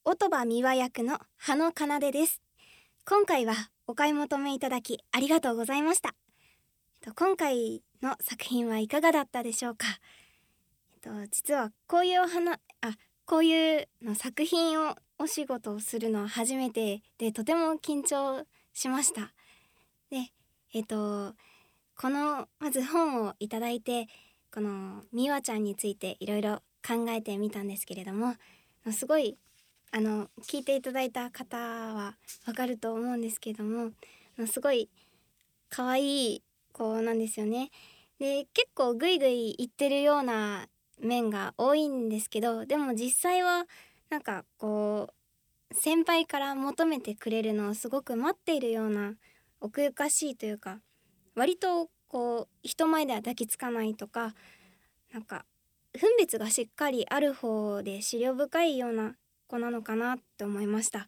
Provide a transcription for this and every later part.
音羽美和役の羽野奏です。今回はお買い求めいただきありがとうございました。今回の作品はいかがだったでしょうか。実はこういうの作品をお仕事をするのは初めてで、とても緊張しました。で、このまず本をいただいて、この美和ちゃんについていろいろ考えてみたんですけれども、すごい聞いていただいた方はわかると思うんですけども、すごい可愛い子なんですよね。で、結構グイグイ言ってるような面が多いんですけど、でも実際はなんかこう先輩から求めてくれるのをすごく待っているような、奥ゆかしいというか、割とこう人前では抱きつかないとか、なんか分別がしっかりある方で思慮深いような子なのかなって思いました。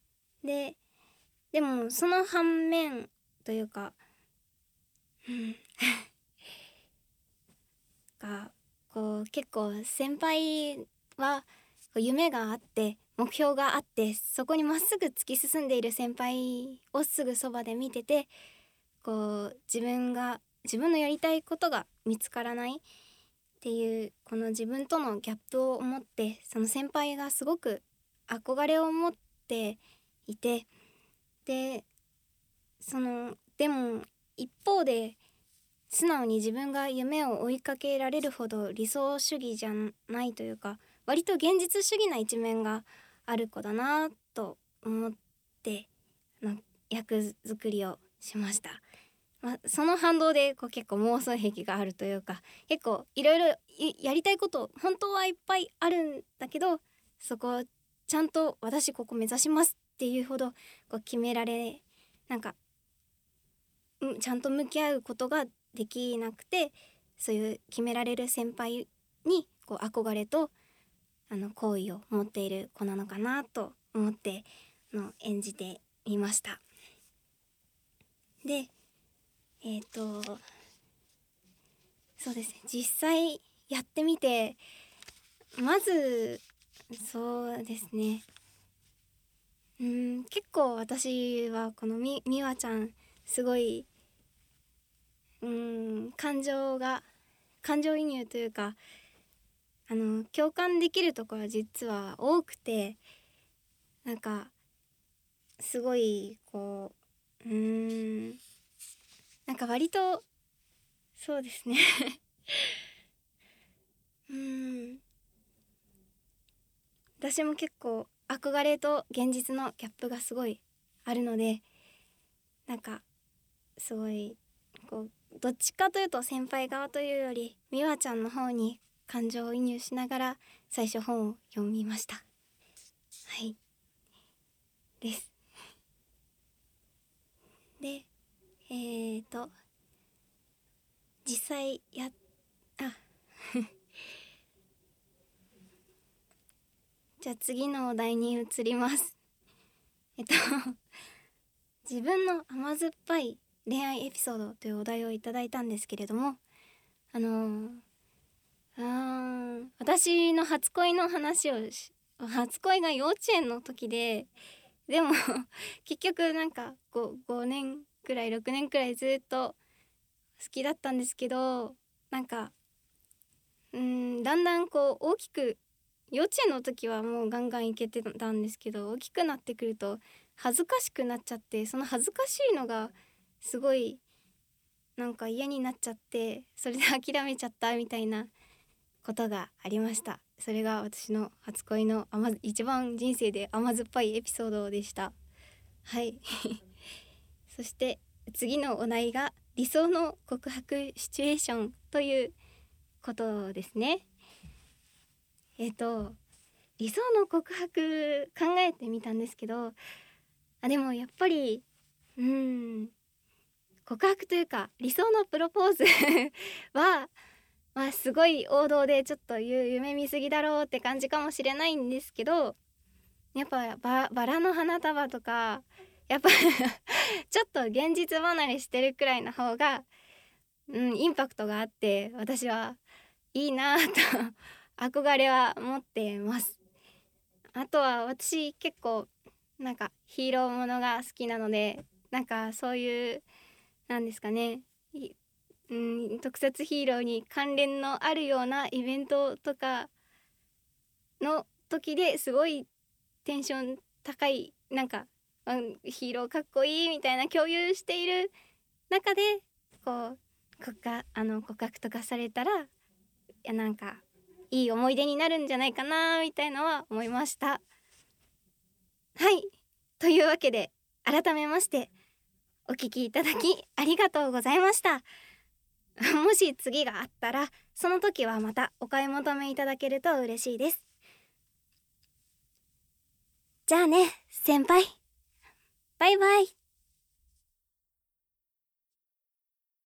でもその反面というか、がこう結構先輩は夢があって目標があって、そこにまっすぐ突き進んでいる先輩をすぐそばで見てて、こう自分のやりたいことが見つからないっていう、この自分とのギャップを思って、その先輩がすごく憧れを持っていて、ででも一方で素直に自分が夢を追いかけられるほど理想主義じゃないというか、割と現実主義な一面がある子だなと思って、役作りをしました。その反動で結構妄想癖があるというか、結構いろいろやりたいこと本当はいっぱいあるんだけど、そこをちゃんと私ここ目指しますっていうほど決められ、ちゃんと向き合うことができなくて、そういう決められる先輩に憧れと好意を持っている子なのかなと思って演じてみました。で、そうですね、実際やってみて、まずそうですね、結構私はこのみわちゃんすごい感情移入というか、共感できるところは実は多くて、すごい割とそうですね私も結構憧れと現実のギャップがすごいあるので、すごいどっちかというと先輩側というより美和ちゃんの方に感情移入しながら最初本を読みました。はいですで、実際じゃあ次のお題に移ります。自分の甘酸っぱい恋愛エピソードというお題をいただいたんですけれども、私の初恋の話初恋が幼稚園の時でも結局5年くらい6年くらいずっと好きだったんですけど、だんだん大きく、幼稚園の時はもうガンガンいけてたんですけど、大きくなってくると恥ずかしくなっちゃって、その恥ずかしいのがすごい嫌になっちゃって、それで諦めちゃったみたいなことがありました。それが私の初恋の一番人生で甘酸っぱいエピソードでした。はいそして次のお題が理想の告白シチュエーションということですね。理想の告白考えてみたんですけど、でもやっぱり告白というか理想のプロポーズはすごい王道でちょっと夢見すぎだろうって感じかもしれないんですけど、やっぱバラの花束とか、やっぱちょっと現実離れしてるくらいの方がインパクトがあって、私はいいなと憧れは持ってます。 あとは私結構なんかヒーローものが好きなので、なんかそういうなんですかね、特撮ヒーローに関連のあるようなイベントとかの時ですごいテンション高い、なんか、ヒーローかっこいいみたいな共有している中でこう告白とかされたら、いやなんかいい思い出になるんじゃないかなみたいのは思いました。はい、というわけで改めましてお聞きいただきありがとうございました。もし次があったらその時はまたお買い求めいただけると嬉しいです。じゃあね先輩、バイバイ。